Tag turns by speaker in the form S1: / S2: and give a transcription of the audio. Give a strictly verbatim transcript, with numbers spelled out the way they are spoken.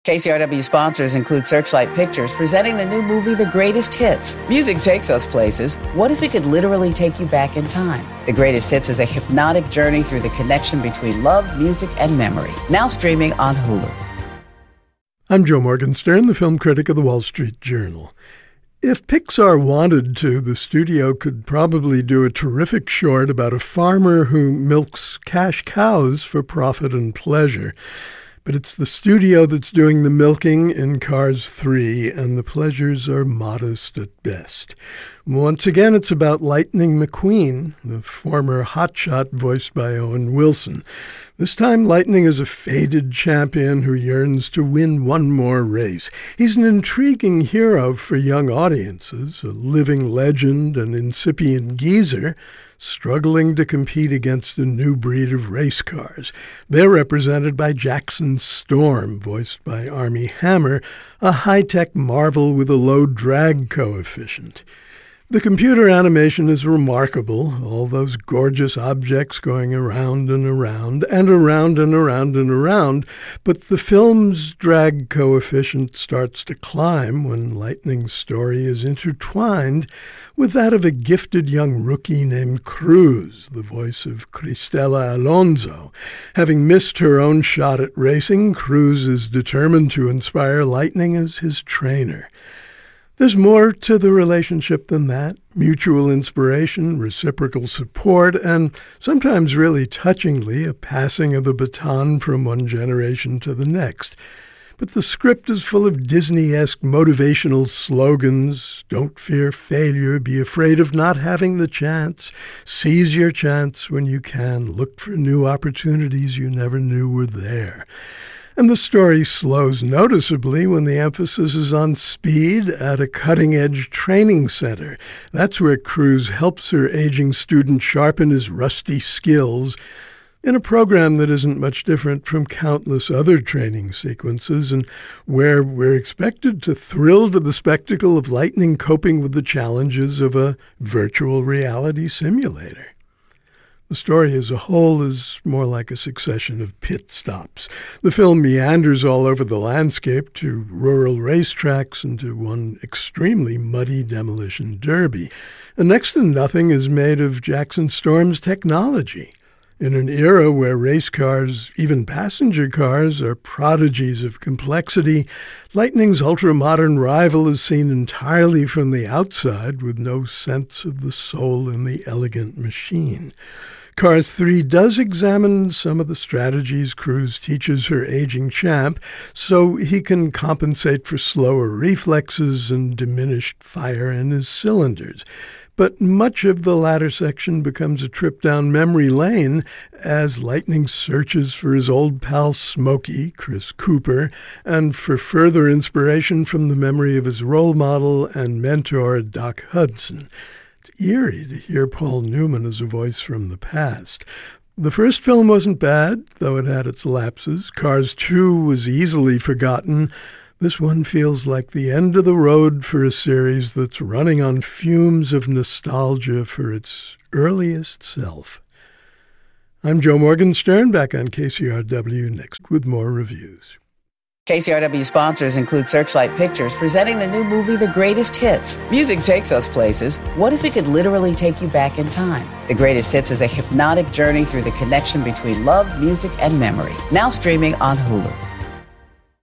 S1: K C R W sponsors include Searchlight Pictures, presenting the new movie, The Greatest Hits. Music takes us places. What if it could literally take you back in time? The Greatest Hits is a hypnotic journey through the connection between love, music, and memory. Now streaming on Hulu.
S2: I'm Joe Morgenstern, the film critic of the Wall Street Journal. If Pixar wanted to, the studio could probably do a terrific short about a farmer who milks cash cows for profit and pleasure. But it's the studio that's doing the milking in Cars three, and the pleasures are modest at best. Once again, it's about Lightning McQueen, the former hotshot voiced by Owen Wilson. This time, Lightning is a faded champion who yearns to win one more race. He's an intriguing hero for young audiences, a living legend, an incipient geezer, struggling to compete against a new breed of race cars. They're represented by Jackson Storm, voiced by Armie Hammer, a high-tech marvel with a low drag coefficient. The computer animation is remarkable, all those gorgeous objects going around and around, and around and around and around, but the film's drag coefficient starts to climb when Lightning's story is intertwined with that of a gifted young rookie named Cruz, the voice of Cristela Alonso. Having missed her own shot at racing, Cruz is determined to inspire Lightning as his trainer. There's more to the relationship than that. Mutual inspiration, reciprocal support, and sometimes really touchingly, a passing of the baton from one generation to the next. But the script is full of Disney-esque motivational slogans. Don't fear failure. Be afraid of not having the chance. Seize your chance when you can. Look for new opportunities you never knew were there. And the story slows noticeably when the emphasis is on speed at a cutting-edge training center. That's where Cruz helps her aging student sharpen his rusty skills in a program that isn't much different from countless other training sequences, and where we're expected to thrill to the spectacle of Lightning coping with the challenges of a virtual reality simulator. The story as a whole is more like a succession of pit stops. The film meanders all over the landscape to rural racetracks and to one extremely muddy demolition derby. And next to nothing is made of Jackson Storm's technology. In an era where race cars, even passenger cars, are prodigies of complexity, Lightning's ultra-modern rival is seen entirely from the outside with no sense of the soul in the elegant machine. Cars three does examine some of the strategies Cruz teaches her aging champ so he can compensate for slower reflexes and diminished fire in his cylinders. But much of the latter section becomes a trip down memory lane as Lightning searches for his old pal Smokey, Chris Cooper, and for further inspiration from the memory of his role model and mentor, Doc Hudson. It's eerie to hear Paul Newman as a voice from the past. The first film wasn't bad, though it had its lapses. Cars two was easily forgotten. This one feels like the end of the road for a series that's running on fumes of nostalgia for its earliest self. I'm Joe Morgenstern, back on K C R W next with more reviews.
S1: K C R W sponsors include Searchlight Pictures, presenting the new movie, The Greatest Hits. Music takes us places. What if it could literally take you back in time? The Greatest Hits is a hypnotic journey through the connection between love, music, and memory. Now streaming on Hulu.